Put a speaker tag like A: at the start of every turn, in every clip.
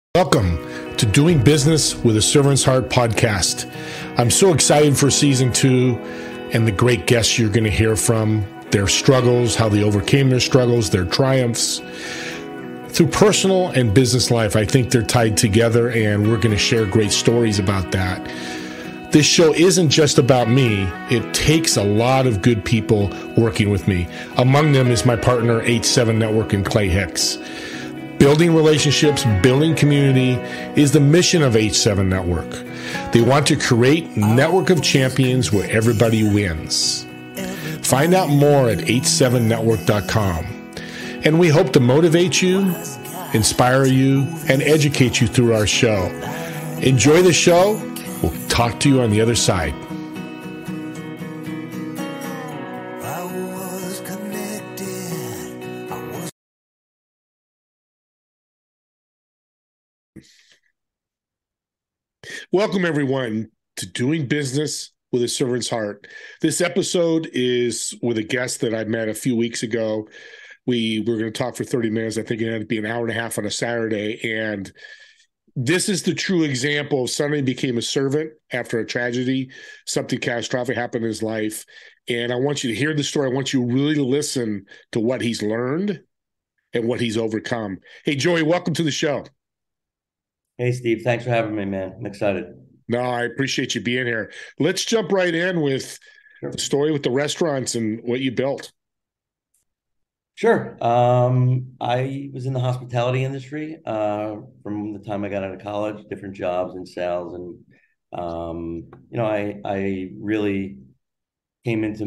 A: Welcome to Doing Business with a Servant's Heart podcast. I'm so excited for season 2 and the great guests you're going to hear from, their struggles, how they overcame their struggles, their triumphs. Through personal and business life, I think they're tied together, and we're going to share great stories about that. This show isn't just about me. It takes a lot of good people working with me. Among them is my partner, H7 Network, and Clay Hicks. Building relationships, building community is the mission of H7 Network. They want to create a network of champions where everybody wins. Find out more at h7network.com. And we hope to motivate you, inspire you, and educate you through our show. Enjoy the show. We'll talk to you on the other side. Welcome, everyone, to Doing Business with a Servant's Heart. This episode is with a guest that I met a few weeks ago. We were going to talk for 30 minutes. I think it had to be an hour and a half on a Saturday. And this is the true example of somebody became a servant after a tragedy. Something catastrophic happened in his life. And I want you to hear the story. I want you really to listen to what he's learned and what he's overcome. Hey, Joey, welcome to the show.
B: Hey, Steve. Thanks for having me, man. I'm excited.
A: No, I appreciate you being here. Let's jump right in with the story with the restaurants and what you built.
B: Sure. I was in the hospitality industry from the time I got out of college, different jobs in sales. And, I really came into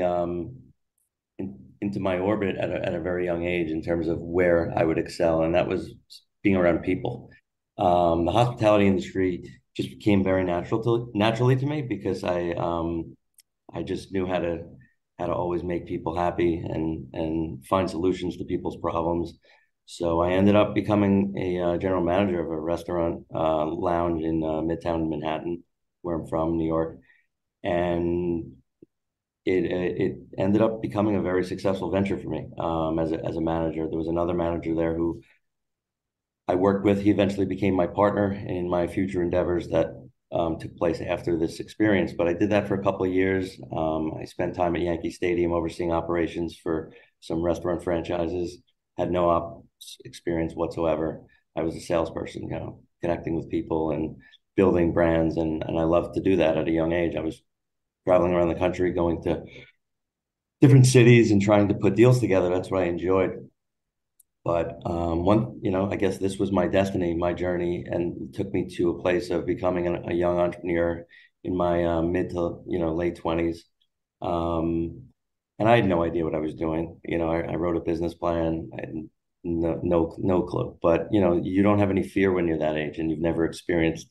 B: my orbit at a very young age in terms of where I would excel. And that was being around people. The hospitality industry just became very naturally to me because I just knew how to always make people happy and find solutions to people's problems. So I ended up becoming a general manager of a restaurant lounge in Midtown Manhattan, where I'm from, New York, and it ended up becoming a very successful venture for me as a manager. There was another manager there who I worked with. He eventually became my partner in my future endeavors that took place after this experience. But I did that for a couple of years. I spent time at Yankee Stadium overseeing operations for some restaurant franchises. Had no ops experience whatsoever. I was a salesperson, connecting with people and building brands, and I loved to do that at a young age. I was traveling around the country, going to different cities and trying to put deals together. That's what I enjoyed. But I guess this was my destiny, my journey, and it took me to a place of becoming a young entrepreneur in my mid to late 20s. And I had no idea what I was doing. I wrote a business plan. I had no clue. But you don't have any fear when you're that age, and you've never experienced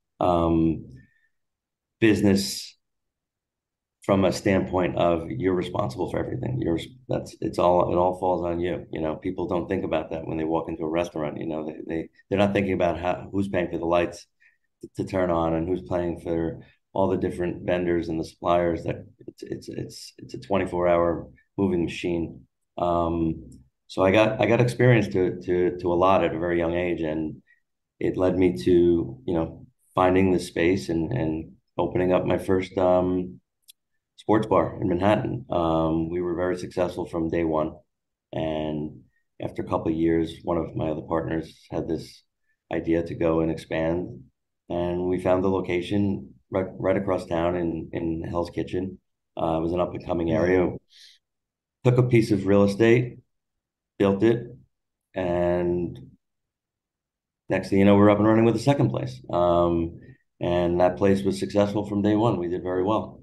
B: business from a standpoint of you're responsible for everything. It all falls on you. People don't think about that when they walk into a restaurant. They're not thinking about who's paying for the lights to turn on and who's paying for all the different vendors and the suppliers. That it's a 24-hour moving machine. So I got experience to a lot at a very young age, and it led me to finding the space and opening up my first sports bar in Manhattan. We were very successful from day one. And after a couple of years, one of my other partners had this idea to go and expand. And we found the location right across town in Hell's Kitchen. It was an up and coming area. Took a piece of real estate, built it, and next thing you know, we're up and running with the second place. And that place was successful from day one. We did very well.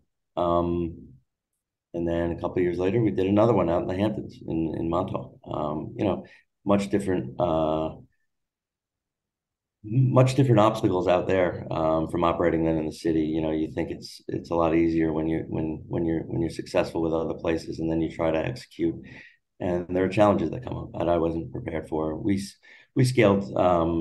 B: And then a couple of years later, we did another one out in the Hamptons in Montauk. Much different obstacles out there from operating than in the city. You think it's a lot easier when you're successful with other places, and then you try to execute, and there are challenges that come up that I wasn't prepared for. We scaled.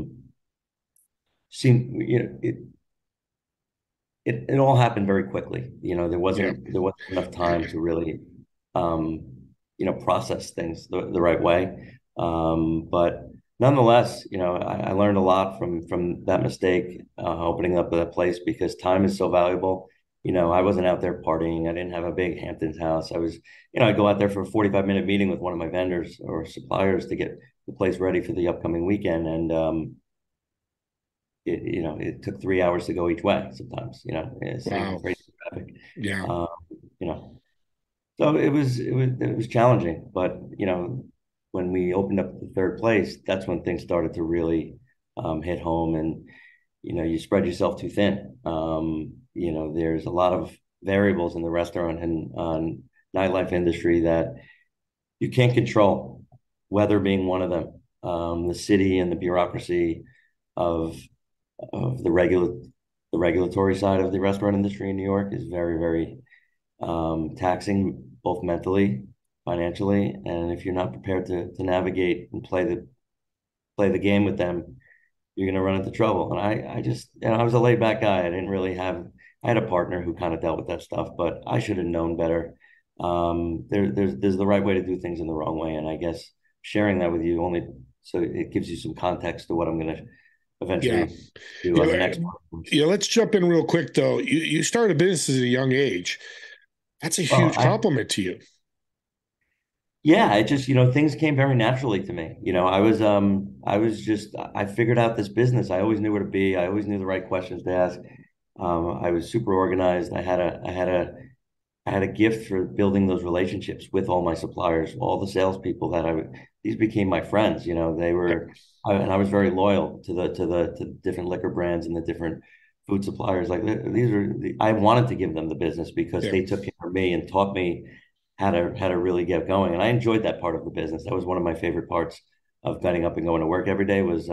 B: It all happened very quickly. There wasn't enough time to really process things the right way. But nonetheless, I learned a lot from that mistake, opening up that place, because time is so valuable. I wasn't out there partying. I didn't have a big Hamptons house. I'd go out there for a 45-minute meeting with one of my vendors or suppliers to get the place ready for the upcoming weekend. And it took 3 hours to go each way sometimes, sitting in
A: Wow.
B: crazy traffic.
A: Yeah.
B: Um, you know, so it was challenging, but when we opened up the third place, that's when things started to really hit home, and you spread yourself too thin. There's a lot of variables in the restaurant and nightlife industry that you can't control, weather being one of them. The city and the bureaucracy of the regulatory side of the restaurant industry in New York is very, very taxing, both mentally, financially, and if you're not prepared to navigate and play the game with them, you're going to run into trouble. And I just, I was a laid back guy. I didn't really have. I had a partner who kind of dealt with that stuff, but I should have known better. There's the right way to do things and the wrong way, and I guess sharing that with you only so it gives you some context to what I'm going to
A: Yeah.
B: eventually do
A: You
B: on the
A: know,
B: next one.
A: let's jump in real quick though. You started a business at a young age. That's a
B: Well,
A: huge compliment to you.
B: yeah, it just, things came very naturally to me. I figured out this business. I always knew where to be. I always knew the right questions to ask. I was super organized. I had a gift for building those relationships with all my suppliers, all the salespeople these became my friends. And I was very loyal to the different liquor brands and the different food suppliers. Like I wanted to give them the business because
A: Yeah.
B: they took care of me and taught me how to really get going. And I enjoyed that part of the business. That was one of my favorite parts of getting up and going to work every day was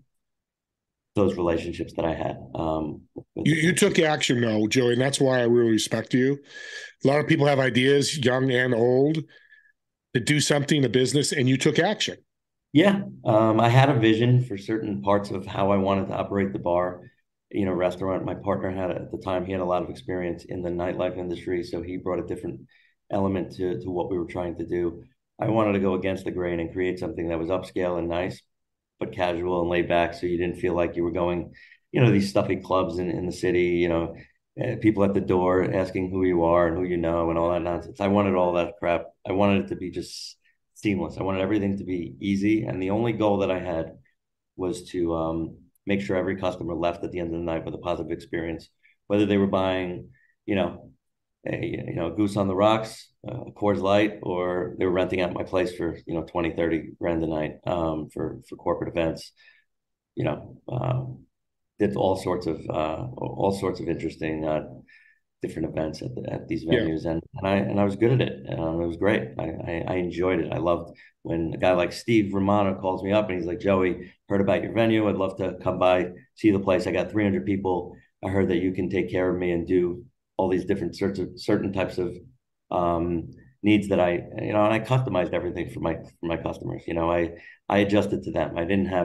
B: those relationships that I had with
A: You
B: different
A: took
B: people.
A: action though, Joey, and that's why I really respect you. A lot of people have ideas, young and old, to do something, a business, and you took action.
B: Yeah, I had a vision for certain parts of how I wanted to operate the bar, restaurant. My partner had at the time, he had a lot of experience in the nightlife industry, so he brought a different element to what we were trying to do. I wanted to go against the grain and create something that was upscale and nice, but casual and laid back, so you didn't feel like you were going, these stuffy clubs in the city, people at the door asking who you are and who you know and all that nonsense. I wanted all that crap. I wanted it to be just seamless. I wanted everything to be easy, and the only goal that I had was to make sure every customer left at the end of the night with a positive experience, whether they were buying, you know, a goose on the rocks, a Coors Light, or they were renting out my place for 20, 30 grand a night for corporate events. You know, did all sorts of interesting different events at these
A: Yeah.
B: venues, and I was good at it. It was great. I enjoyed it. I loved when a guy like Steve Romano calls me up and he's like, Joey, heard about your venue. I'd love to come by, see the place. I got 300 people. I heard that you can take care of me and do all these different sorts of certain types of um, needs that and I customized everything for my customers. I adjusted to them.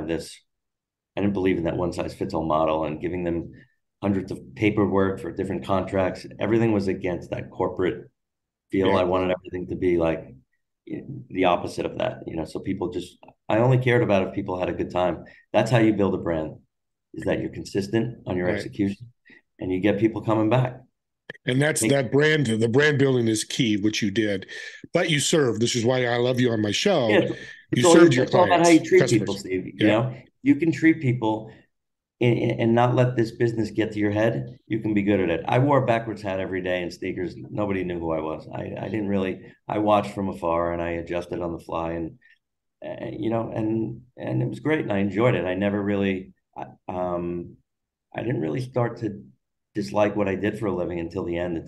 B: I didn't believe in that one size fits all model and giving them hundreds of paperwork for different contracts. Everything was against that corporate feel.
A: Yeah.
B: I wanted everything to be like the opposite of that, so I only cared about if people had a good time. That's how you build a brand, is that you're consistent on your
A: Right.
B: execution and you get people coming back.
A: And that's
B: Make,
A: that brand, the brand building is key, which you did. But you served. This is why I love you on my
B: yeah,
A: show. You
B: it's all,
A: served your
B: it's all about how you
A: clients,
B: treat people,
A: customers.
B: Steve.
A: Yeah.
B: You can treat people and not let this business get to your head, you can be good at it. I wore a backwards hat every day and sneakers. Nobody knew who I was. I didn't really. I watched from afar and I adjusted on the fly, and and it was great and I enjoyed it. I didn't really start to dislike what I did for a living until the end,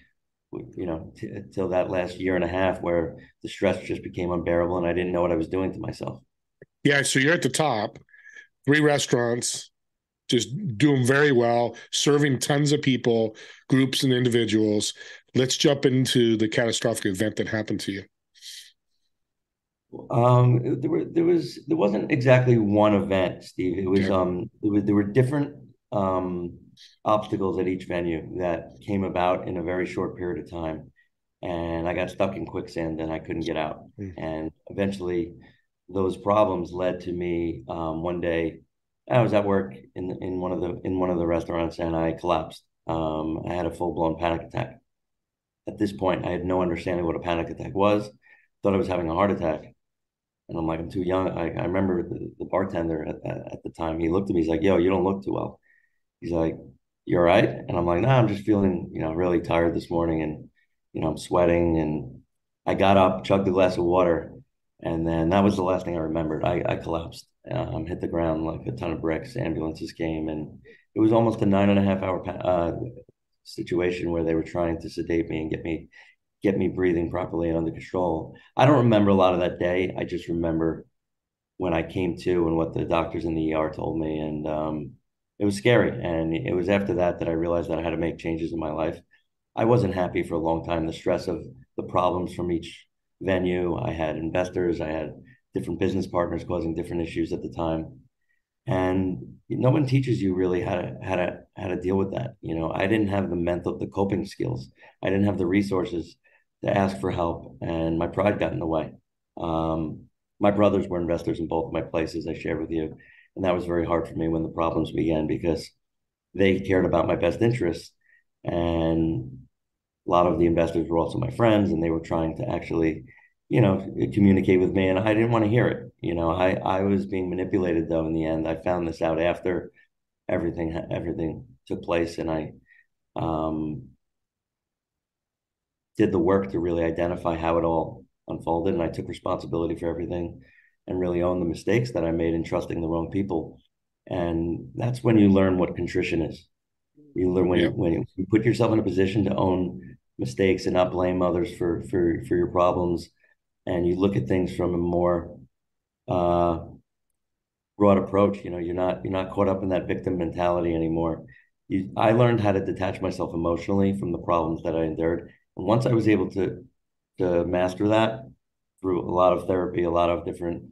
B: until that last year and a half where the stress just became unbearable and I didn't know what I was doing to myself.
A: Yeah. So you're at the top, three restaurants, just doing very well, serving tons of people, groups and individuals. Let's jump into the catastrophic event that happened to you.
B: There wasn't exactly one event, Steve.
A: Okay.
B: There were different obstacles at each venue that came about in a very short period of time, and I got stuck in quicksand and I couldn't get out.
A: Mm.
B: And eventually, those problems led to me one day. I was at work in one of the restaurants and I collapsed. I had a full blown panic attack. At this point, I had no understanding what a panic attack was. Thought I was having a heart attack, and I'm like, I'm too young. I remember the bartender at the time. He looked at me. He's like, "Yo, you don't look too well." He's like, "You all right?" And I'm like, "Nah, I'm just feeling, really tired this morning, and I'm sweating." And I got up, chugged a glass of water, and then that was the last thing I remembered. I collapsed, hit the ground like a ton of bricks. Ambulances came, and it was almost a 9.5 hour situation where they were trying to sedate me and get me breathing properly and under control. I don't remember a lot of that day. I just remember when I came to and what the doctors in the ER told me, and it was scary. And it was after that I realized that I had to make changes in my life. I wasn't happy for a long time. The stress of the problems from each venue. I had investors. I had different business partners causing different issues at the time, and no one teaches you really how to deal with that. I didn't have the coping skills. I didn't have the resources to ask for help, and my pride got in the way. My brothers were investors in both of my places I shared with you, and that was very hard for me when the problems began because they cared about my best interests, and a lot of the investors were also my friends, and they were trying to actually, communicate with me, and I didn't want to hear it. I was being manipulated though. In the end, I found this out after everything took place, and I um, did the work to really identify how it all unfolded, and I took responsibility for everything, and really owned the mistakes that I made in trusting the wrong people. And that's when you learn what contrition is. You learn
A: Yeah.
B: when you put yourself in a position to own mistakes and not blame others for your problems, and you look at things from a more uh, broad approach. You're not caught up in that victim mentality anymore. I learned how to detach myself emotionally from the problems that I endured, and once I was able to master that through a lot of therapy, a lot of different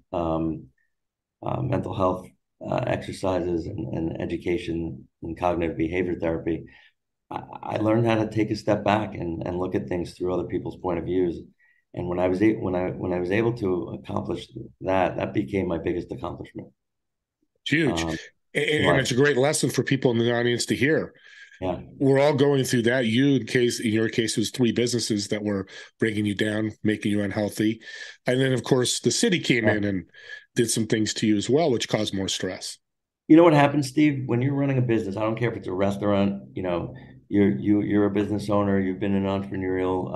B: mental health exercises and education and cognitive behavior therapy, I learned how to take a step back and look at things through other people's point of views. And when I was able to accomplish that, that became my biggest accomplishment
A: It's huge.
B: um, in
A: And
B: life.
A: it's a great lesson for people in the audience to hear.
B: Yeah,
A: We're all going through that. In your case, it was three businesses that were breaking you down, making you unhealthy. And then, of course, the city came
B: yeah.
A: in and did some things to you as well, which caused more stress.
B: You know what happens, Steve? When you're running a business, I don't care if it's a restaurant. You're a business owner. You've been an entrepreneurial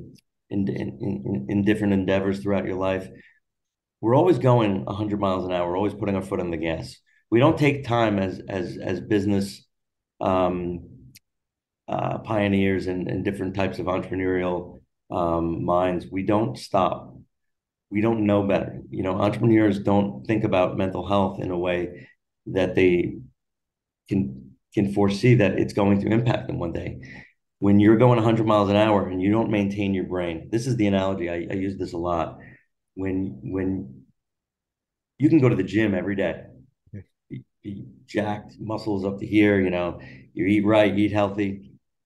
B: in different endeavors throughout your life. We're always going 100 miles an hour. We're always putting our foot on the gas. We don't take time as business um, pioneers and different types of entrepreneurial minds. We don't stop. We don't know better. Entrepreneurs don't think about mental health in a way that they can foresee that it's going to impact them one day. When you're going 100 miles an hour and you don't maintain your brain, this is the analogy. I use this a lot. When you can go to the gym every day, be jacked, muscles up to here, you eat right, eat healthy,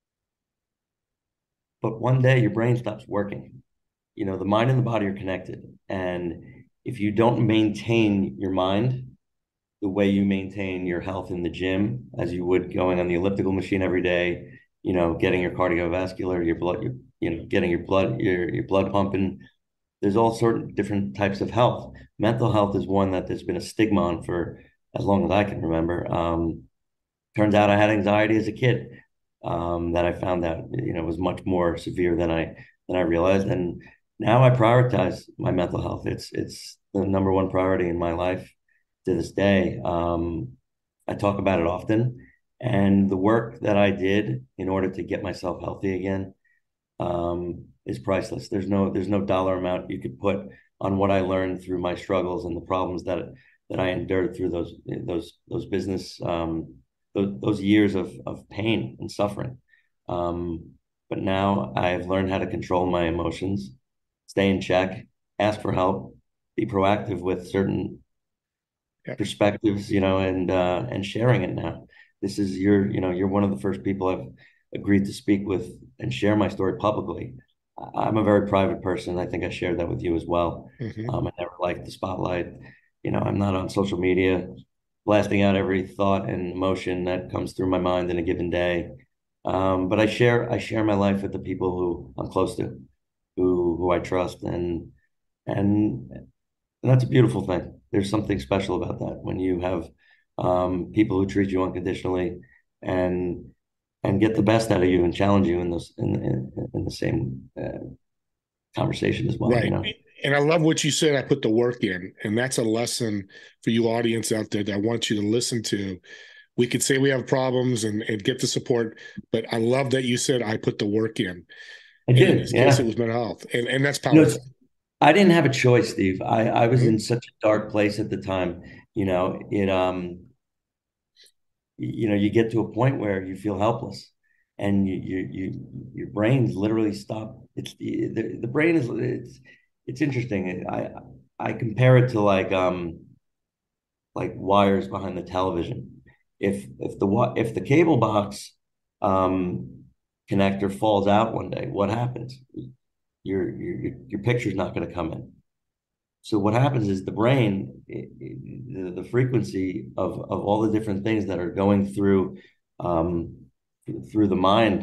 B: but one day your brain stops working. The mind and the body are connected, and if you don't maintain your mind the way you maintain your health in the gym, as you would going on the elliptical machine every day, getting your cardiovascular, your blood, getting your blood pumping. There's all sorts of different types of health. Mental health is one that there's been a stigma on for as long as I can remember. Turns out I had anxiety as a kid. That I found out, was much more severe than I realized, and now I prioritize my mental health. It's the number one priority in my life to this day. I talk about it often, and the work that I did in order to get myself healthy again is priceless. There's no dollar amount you could put on what I learned through my struggles and the problems that I endured through those business those years of pain and suffering. But now I've learned how to control my emotions, stay in check, ask for help, be proactive with certain
A: Yeah.
B: perspectives, and sharing it now. This is you're one of the first people I've agreed to speak with and share my story publicly. I'm a very private person. I think I shared that with you as well.
A: Hmm.
B: I never liked the spotlight. I'm not on social media blasting out every thought and emotion that comes through my mind in a given day. But I share my life with the people who I'm close to, who I trust, and that's a beautiful thing. There's something special about that when you have people who treat you unconditionally and and get the best out of you and challenge you in those in the same conversation as well.
A: Right. And I love what you said. I put the work in, and that's a lesson for you audience out there that I want you to listen to. We could say we have problems and get the support, but I love that you said I put the work in.
B: I
A: And in
B: did,
A: this case, it
B: yeah.
A: was mental health, and that's
B: You know, it's,
A: powerful.
B: I didn't have a choice, Steve. I was in
A: Mhm.
B: such a dark place at the time. You get to a point where you feel helpless, and your brain's literally stopped. The brain is it's interesting. I compare it to like wires behind the television. If the cable box um, connector falls out one day, what happens? Your picture's not going to come in. So what happens is the brain, the frequency of all the different things that are going um, through the mind,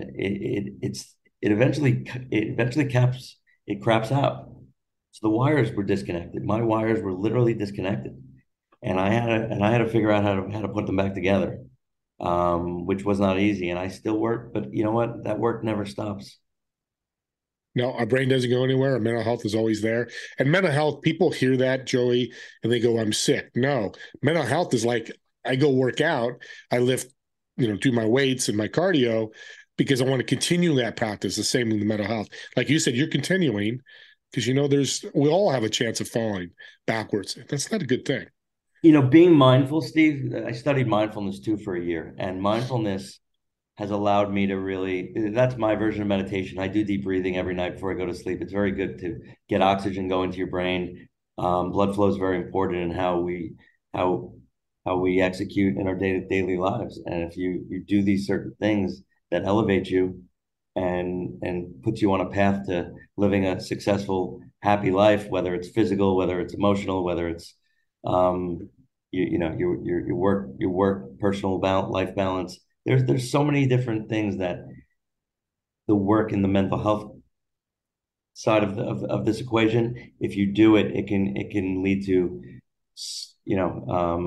B: it eventually caps it craps out. So the wires were disconnected. My wires were literally disconnected, and I had to figure out how to put them back together, which was not easy. And I still work, but you know what? That work never stops.
A: No, our brain doesn't go anywhere. Our mental health is always there. And mental health, people hear that, Joey, and they go, I'm sick. No, mental health is like I go work out, I lift, do my weights and my cardio because I want to continue that practice. The same with the mental health. Like you said, you're continuing because we all have a chance of falling backwards. That's not a good thing.
B: Being mindful, Steve, I studied mindfulness too for a year, and mindfulness has allowed me to that's my version of meditation. I do deep breathing every night before I go to sleep. It's very good to get oxygen going to your brain. Blood flow is very important in how how we execute in our daily lives. And if you do these certain things that elevate you and puts you on a path to living a successful, happy life, whether it's physical, whether it's emotional, whether it's um, your work personal life balance. There's so many different things that the work in the mental health side of this equation, if you do it, it can lead to you know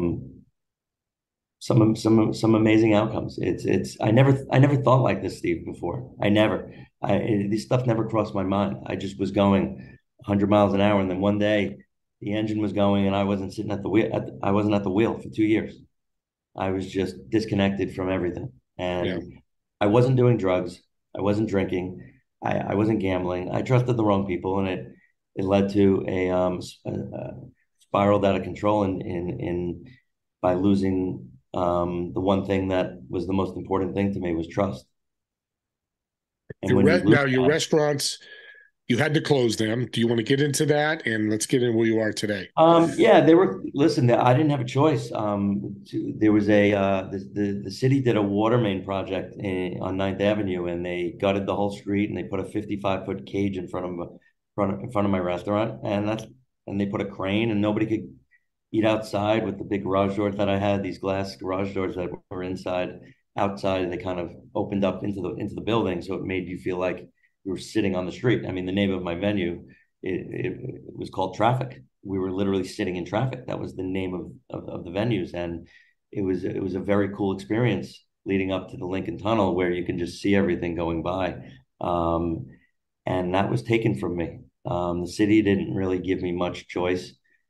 B: some amazing outcomes. It's I never thought like this, Steve, before. This stuff never crossed my mind. I just was going 100 miles an hour, and then one day the engine was going, and I wasn't sitting at the wheel. I wasn't at the wheel for 2 years. I was just disconnected from everything,
A: Yeah.
B: and I wasn't doing drugs. I wasn't drinking. I wasn't gambling. I trusted the wrong people, and it led to a spiraled out of control in by losing the one thing that was the most important thing to me was trust. And when you lose
A: Now your
B: that,
A: restaurants, you had to close them. Do you want to get into that? And let's get in where you are today.
B: yeah, they were. Listen, I didn't have a choice. There was the city did a water main project on Ninth Avenue, and they gutted the whole street, and they put a 55-foot cage in front of my restaurant, and they put a crane, and nobody could eat outside with the big garage doors that I had. These glass garage doors that were outside, and they kind of opened up into the building, so it made you feel like you were sitting on the street. I mean, the name of my venue it was called Traffic. We were literally sitting in traffic. That was the name of the venues, and it was a very cool experience leading up to the Lincoln Tunnel, where you can just see everything going by. Um, and that was taken from me. The city didn't really give me much choice.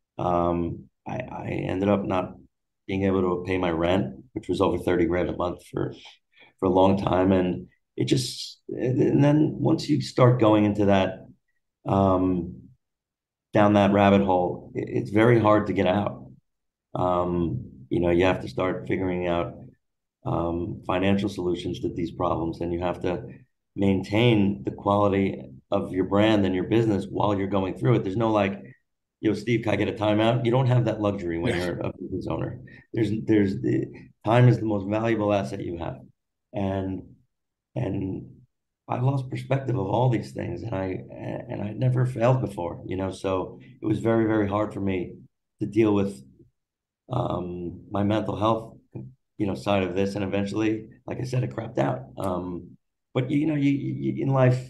B: I ended up not being able to pay my rent, which was over 30 grand a month for a long time. And then once you start going into that, um, down that rabbit hole, it's very hard to get out. You have to start figuring out financial solutions to these problems, and you have to maintain the quality of your brand and your business while you're going through it. There's no like, Steve, can I get a timeout? You don't have that luxury when
A: Yeah.
B: you're a business owner. There's the time is the most valuable asset you have, and and I lost perspective of all these things, and I never failed before, so it was very, very hard for me to deal with my mental health, side of this. And eventually, like I said, it crapped out. But in life,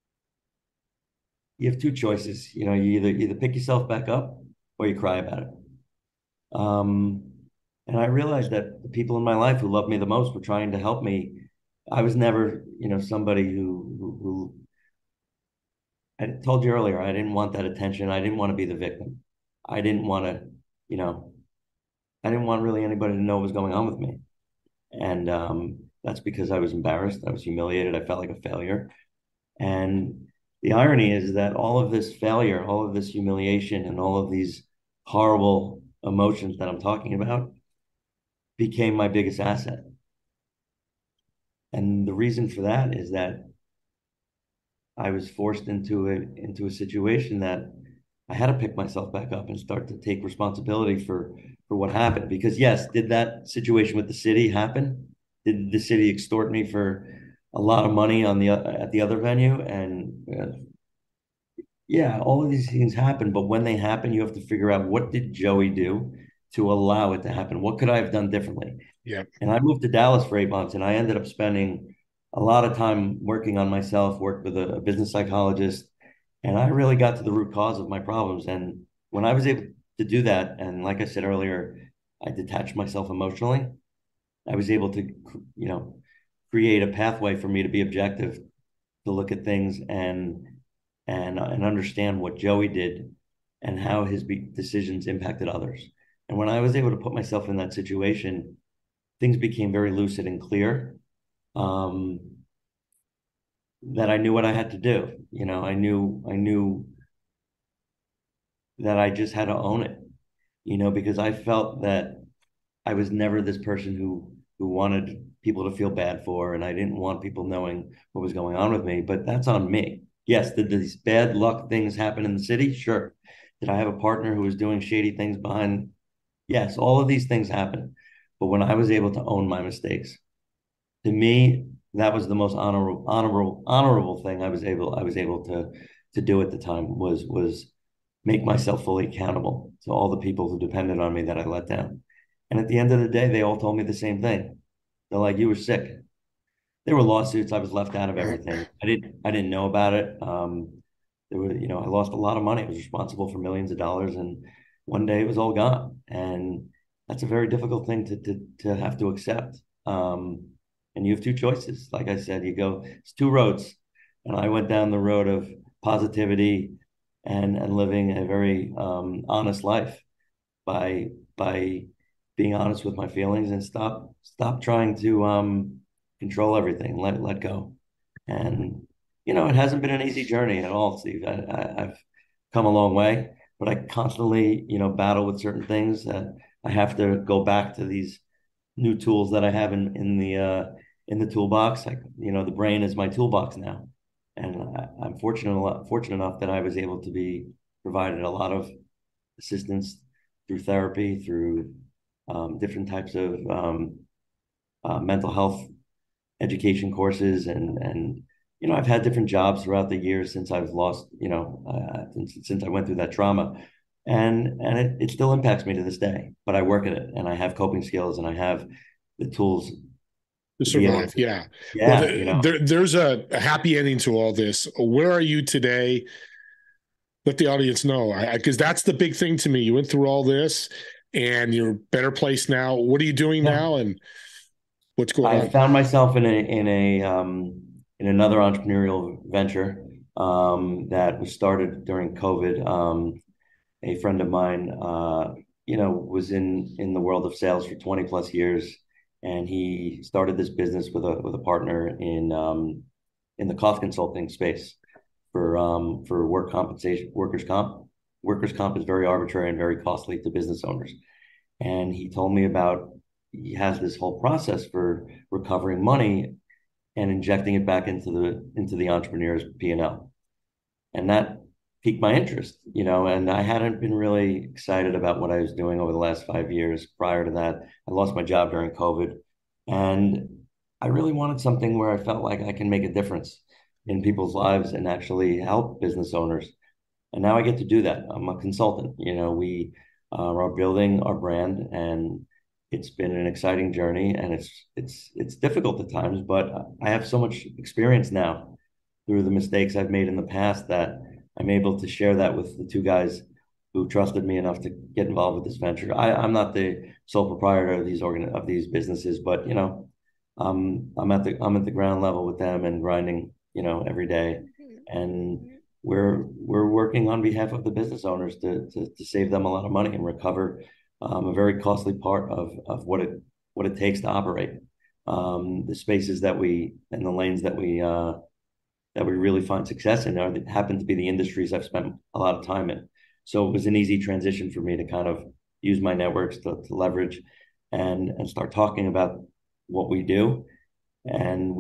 B: you have two choices. You either pick yourself back up or you cry about it. Um, and I realized that the people in my life who loved me the most were trying to help me. I was never, somebody who I told you earlier, I didn't want that attention. I didn't want to be the victim. I didn't want to, you know, I didn't want really anybody to know what was going on with me. And that's because I was embarrassed. I was humiliated. I felt like a failure. And the irony is that all of this failure, all of this humiliation, and all of these horrible emotions that I'm talking about became my biggest asset. And the reason for that is that I was forced into a situation that I had to pick myself back up and start to take responsibility for what happened. Because yes, did that situation with the city happen? Did the city extort me for a lot of money on the at the other venue? And yeah, all of these things happen. But when they happen, you have to figure out, what did Joey do to allow it to happen? What could I have done differently?
A: Yeah.
B: And I moved to Dallas for 8 months, and I ended up spending a lot of time working on myself, worked with a business psychologist, and I really got to the root cause of my problems. And when I was able to do that, and like I said earlier, I detached myself emotionally, I was able to, create a pathway for me to be objective, to look at things and understand what Joey did and how his decisions impacted others. And when I was able to put myself in that situation, things became very lucid and clear. Um, that I knew what I had to do. I knew that I just had to own it, because I felt that I was never this person who wanted people to feel bad for, and I didn't want people knowing what was going on with me. But that's on me. Yes, did these bad luck things happen in the city? Sure. Did I have a partner who was doing shady things behind? Yes, all of these things happen. But when I was able to own my mistakes, to me, that was the most honorable thing I was able to do at the time, was make myself fully accountable to all the people who depended on me that I let down. And at the end of the day, they all told me the same thing. They're like, "You were sick." There were lawsuits. I was left out of everything. I didn't know about it. I lost a lot of money. I was responsible for millions of dollars, and one day it was all gone. And that's a very difficult thing to have to accept. And you have two choices. Like I said, it's two roads, and I went down the road of positivity and living a very honest life by being honest with my feelings, and stop trying to control everything. Let go. And it hasn't been an easy journey at all, Steve. I've come a long way, but I constantly battle with certain things that I have to go back to these new tools that I have in the toolbox. The brain is my toolbox now, and I'm fortunate enough that I was able to be provided a lot of assistance through therapy, through different types of mental health education courses, and I've had different jobs throughout the years since I've lost, since I went through that trauma, and it still impacts me to this day. But I work at it, and I have coping skills, and I have the tools
A: To
B: to be able
A: survive.
B: to,
A: Yeah. Well,
B: yeah,
A: there's a happy ending to all this. Where are you today? Let the audience know, because that's the big thing to me. You went through all this, and you're a better place now. What are you doing
B: yeah.
A: now, and what's going
B: I
A: on?
B: found myself in another entrepreneurial venture that was started during COVID. A friend of mine, was in the world of sales for 20 plus years, and he started this business with a partner in the cost consulting space for work compensation, workers comp. Workers comp is very arbitrary and very costly to business owners. And he told me about, he has this whole process for recovering money and injecting it back into the entrepreneur's P&L. And that piqued my interest, and I hadn't been really excited about what I was doing over the last 5 years. Prior to that, I lost my job during COVID, and I really wanted something where I felt like I can make a difference. in people's lives and actually help business owners. And now I get to do that. I'm a consultant. We are building our brand, and it's been an exciting journey, and it's difficult at times, but I have so much experience now through the mistakes I've made in the past that I'm able to share that with the two guys who trusted me enough to get involved with this venture. I'm not the sole proprietor of these businesses, but I'm at the ground level with them and grinding, every day. And we're working on behalf of the business owners to save them a lot of money and recover a very costly part of what it takes to operate. The spaces that we and the lanes that we really find success in happen to be the industries I've spent a lot of time in. So it was an easy transition for me to kind of use my networks to leverage and start talking about what we do. And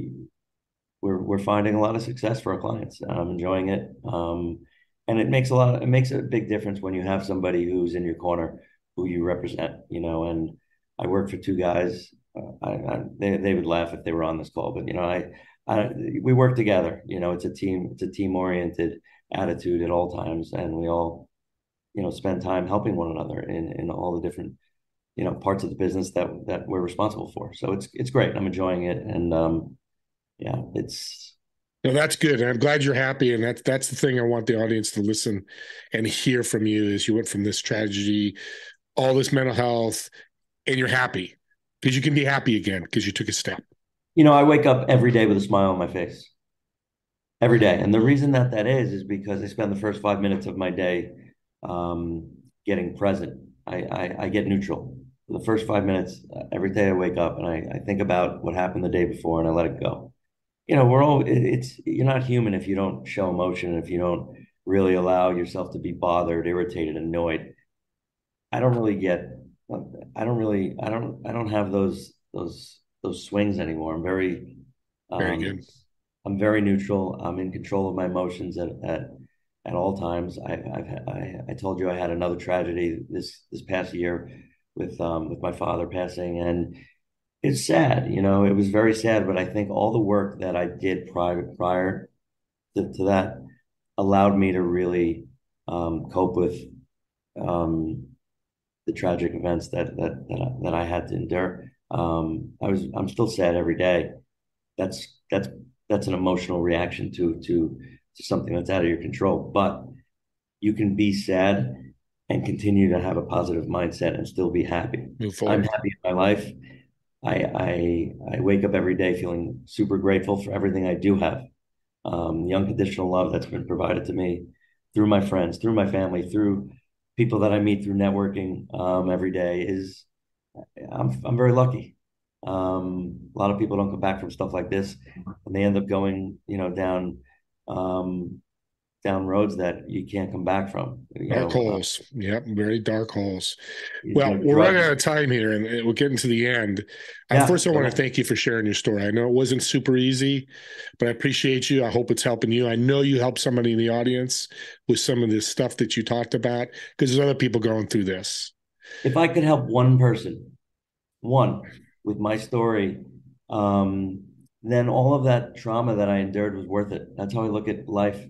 B: we're finding a lot of success for our clients. I'm enjoying it. And it makes a big difference when you have somebody who's in your corner who you represent, and I work for two guys. They would laugh if they were on this call, but we work together. It's a team oriented attitude at all times, and we all spend time helping one another in all the different parts of the business that we're responsible for. So it's great. I'm enjoying it, and yeah, it's.
A: No, that's good. And I'm glad you're happy. And that's the thing I want the audience to listen and hear from you is you went from this tragedy, all this mental health, and you're happy because you can be happy again because you took a step.
B: I wake up every day with a smile on my face. Every day. And the reason that is because I spend the first 5 minutes of my day getting present. I get neutral. For the first 5 minutes, every day I wake up and I think about what happened the day before and I let it go. You're not human if you don't show emotion, if you don't really allow yourself to be bothered, irritated, annoyed. I don't really get, I don't really, I don't have those swings anymore.
A: Very good.
B: I'm very neutral. I'm in control of my emotions at all times. I told you I had another tragedy this past year with my father passing, and it's sad. It was very sad. But I think all the work that I did prior to that allowed me to really cope with the tragic events that I had to endure. I'm still sad every day. That's an emotional reaction to something that's out of your control. But you can be sad and continue to have a positive mindset and still be happy.
A: Move
B: I'm
A: forward.
B: happy in my life. I wake up every day feeling super grateful for everything I do have. The unconditional love that's been provided to me through my friends, through my family, through people that I meet through networking every day is I'm very lucky. A lot of people don't come back from stuff like this, and they end up going, um, down roads that you can't come back from.
A: Dark holes. Yep, very dark holes.
B: You
A: Well,
B: know,
A: we're running
B: drugs.
A: out of time here and we're getting to the end.
B: Yeah,
A: First, I
B: go
A: want to
B: ahead.
A: thank you for sharing your story. I know it wasn't super easy, but I appreciate you. I hope it's helping you. I know you helped somebody in the audience with some of this stuff that you talked about because there's other people going through this.
B: If I could help one person, one with my story, um, then all of that trauma that I endured was worth it. That's how I look at life.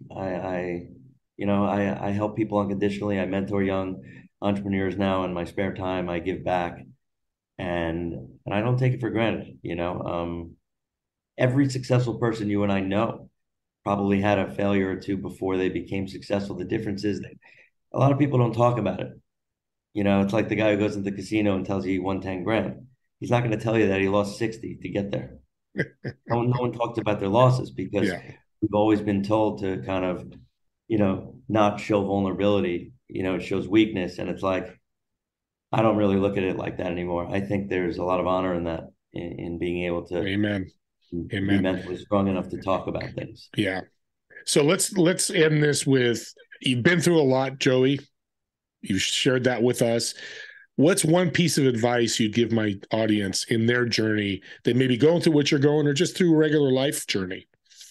B: I help people unconditionally. I mentor young entrepreneurs now in my spare time. I give back, and I don't take it for granted. Every successful person you and I know probably had a failure or two before they became successful. The difference is that a lot of people don't talk about it. It's like the guy who goes into the casino and tells you he won 10 grand. He's not going to tell you that he lost 60 to get there. No one talks about their losses because
A: Yeah.
B: we've always been told to kind of, not show vulnerability. It shows weakness. And it's like, I don't really look at it like that anymore. I think there's a lot of honor in that, in being able to
A: Amen.
B: be
A: Amen.
B: mentally strong enough to talk about things.
A: Yeah. So let's end this with you've been through a lot, Joey. You've shared that with us. What's one piece of advice you'd give my audience in their journey that may be going through what you're going or just through a regular life journey?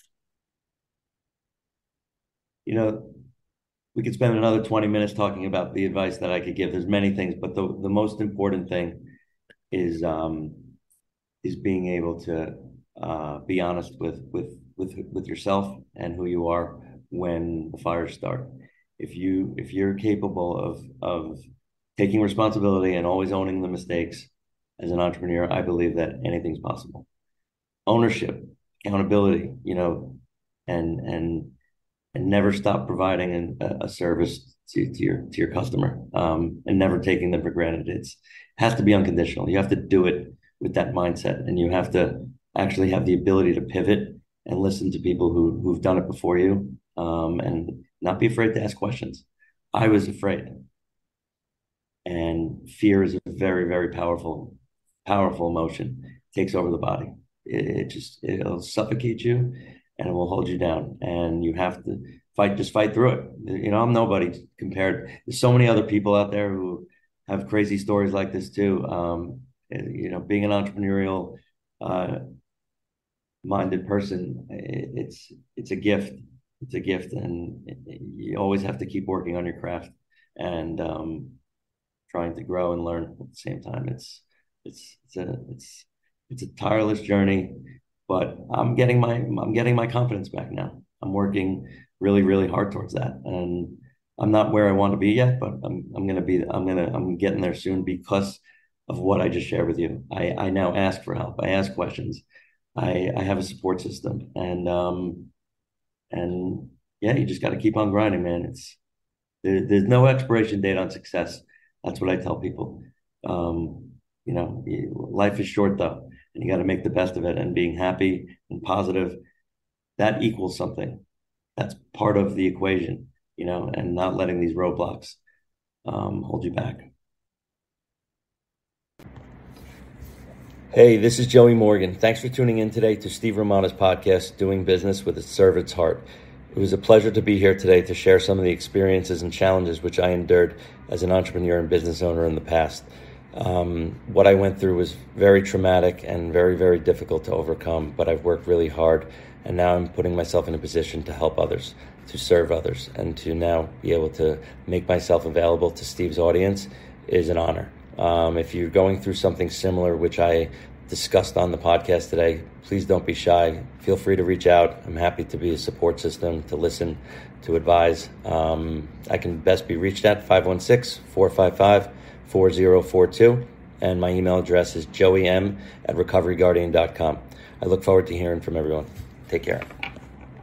B: You know, we could spend another 20 minutes talking about the advice that I could give. There's many things, but the most important thing is is being able to be honest with with yourself and who you are when the fires start. If you're capable of taking responsibility and always owning the mistakes as an entrepreneur, I believe that anything's possible. Ownership, accountability, and never stop providing a service to your customer, and never taking them for granted. It has to be unconditional. You have to do it with that mindset, and you have to actually have the ability to pivot and listen to people who've done it before you, and not be afraid to ask questions. I was afraid, and fear is a very, very powerful emotion. It takes over the body. It'll suffocate you, and it will hold you down. And you have to fight through it. I'm nobody compared. There's so many other people out there who have crazy stories like this too. Being an entrepreneurial minded person, it's a gift. It's a gift, and you always have to keep working on your craft and trying to grow and learn at the same time. It's a tireless journey, but I'm getting my confidence back now. I'm working really, really hard towards that, and I'm not where I want to be yet, but I'm getting there soon because of what I just shared with you. I now ask for help. I ask questions. I have a support system, and yeah, you just got to keep on grinding, man. There's no expiration date on success. That's what I tell people. Life is short though, and you got to make the best of it. And being happy and positive, that equals something. That's part of the equation, and not letting these roadblocks hold you back. Hey, this is Joey Morgan. Thanks for tuning in today to Steve Romano's podcast, Doing Business with a Servant's Heart. It was a pleasure to be here today to share some of the experiences and challenges which I endured as an entrepreneur and business owner in the past. What I went through was very traumatic and very, very difficult to overcome, but I've worked really hard, and now I'm putting myself in a position to help others, to serve others, and to now be able to make myself available to Steve's audience is an honor. If you're going through something similar, which I discussed on the podcast today, please don't be shy. Feel free to reach out. I'm happy to be a support system, to listen, to advise. I can best be reached at 516-455-4042, and my email address is joeym@recoveryguardian.com. I look forward to hearing from everyone. Take care.